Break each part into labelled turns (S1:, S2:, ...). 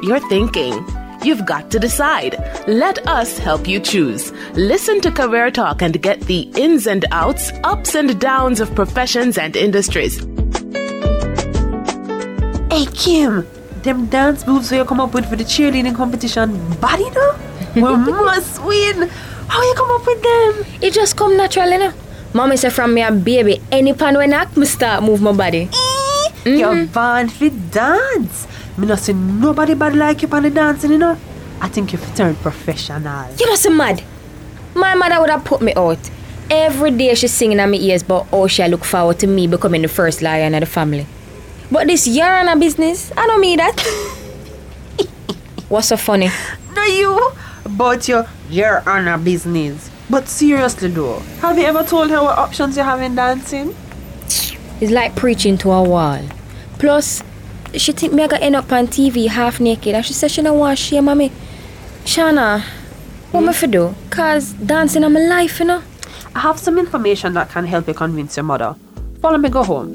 S1: you're thinking. You've got to decide. Let us help you choose. Listen to Career Talk and get the ins and outs, ups and downs of professions and industries.
S2: Hey Kim, them dance moves you come up with for the cheerleading competition, body no? We must win. How you come up with them?
S3: It just come naturally, no? Mommy say from me a baby, any pan when I start move my body.
S2: You're born for dance. Me not see nobody bad like you on the dancing, you know. I think you've turned professional.
S3: You know, so mad. My mother would have put me out. Every day she's singing at my ears about how she look forward to me becoming the first lion of the family. But this year on a business, I don't mean that. What's so funny?
S2: No, you. But you're on a business. But seriously though, have you ever told her what options you have in dancing?
S3: It's like preaching to a wall. Plus, she think me I got end up on TV half naked and she said she don't want to shame me. Shana, what me for do? Cause dancing in my life, you know.
S2: I have some information that can help you convince your mother. Follow me, go home.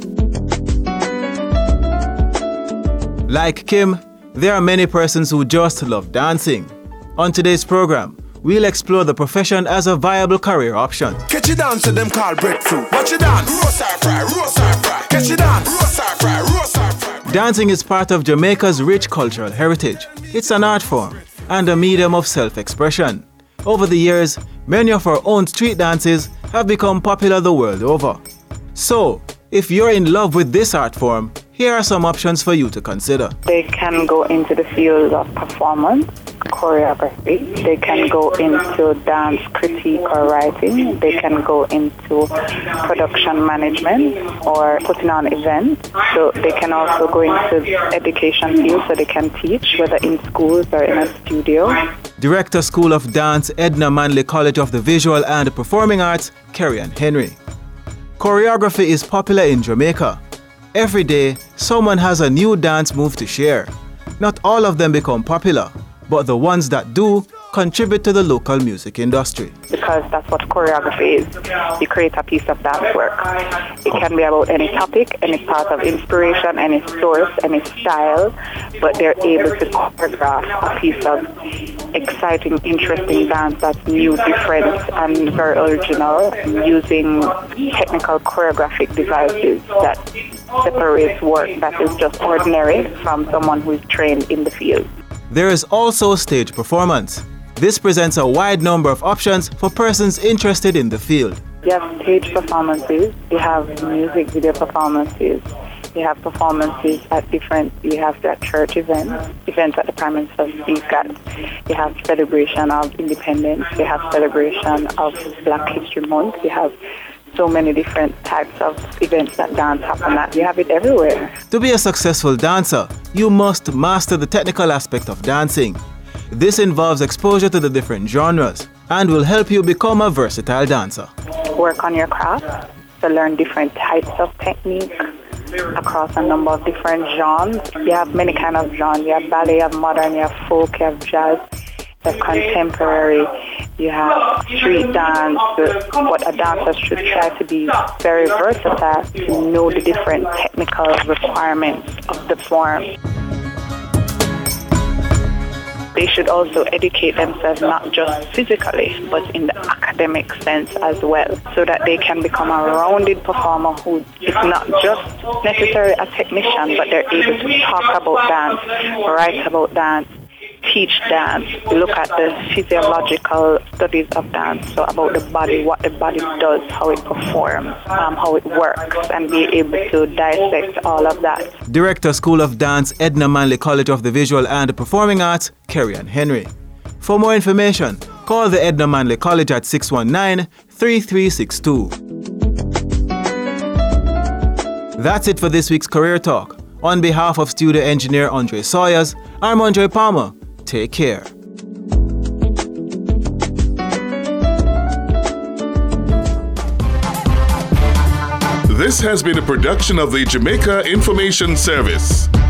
S4: Like Kim, there are many persons who just love dancing. On today's program, we'll explore the profession as a viable career option.
S5: Catch you dance to them called breadfruit. Watch you dance. Roast or fry, roast or fry. Catch you dance. Roast or fry, roast or fry.
S4: Dancing is part of Jamaica's rich cultural heritage. It's an art form and a medium of self-expression. Over the years, many of our own street dances have become popular the world over. So, if you're in love with this art form, here are some options for you to consider.
S6: They can go into the field of performance, choreography. They can go into dance critique or writing. They can go into production management or putting on events. So they can also go into education field so they can teach, whether in schools or in a studio.
S4: Director School of Dance, Edna Manley College of the Visual and Performing Arts, Kerry-Ann Henry. Choreography is popular in Jamaica. Every day, someone has a new dance move to share. Not all of them become popular, but the ones that do contribute to the local music industry.
S6: Because that's what choreography is. You create a piece of dance work. It can be about any topic, any part of inspiration, any source, any style, but they're able to choreograph a piece of exciting, interesting dance that's new, different, and very original, using technical choreographic devices that separates work that is just ordinary from someone who is trained in the field.
S4: There is also stage performance. This presents a wide number of options for persons interested in the field.
S6: You have stage performances, you have music video performances, you have performances at you have at church events at the Prime Minister's speak at, you have celebration of independence, you have celebration of Black History Month, you have so many different types of events that dance happen at. You have it everywhere.
S4: To be a successful dancer, you must master the technical aspect of dancing. This involves exposure to the different genres and will help you become a versatile dancer.
S6: Work on your craft, to learn different types of technique across a number of different genres. You have many kinds of genres. You have ballet, you have modern, you have folk, you have jazz, you have contemporary, you have street dance. But a dancer should try to be very versatile to know the different technical requirements of the form. They should also educate themselves not just physically, but in the academic sense as well, so that they can become a rounded performer who is not just necessarily a technician, but they're able to talk about dance, write about dance, teach dance, look at the physiological studies of dance, so about the body, what the body does, how it performs, how it works, and be able to dissect all of that.
S4: Director School of Dance, Edna Manley College of the Visual and Performing Arts, Kerry-Ann Henry. For more information, call the Edna Manley College at 619-3362. That's it for this week's Career Talk. On behalf of studio engineer Andre Sawyers, I'm Andre Palmer. Take care.
S7: This has been a production of the Jamaica Information Service.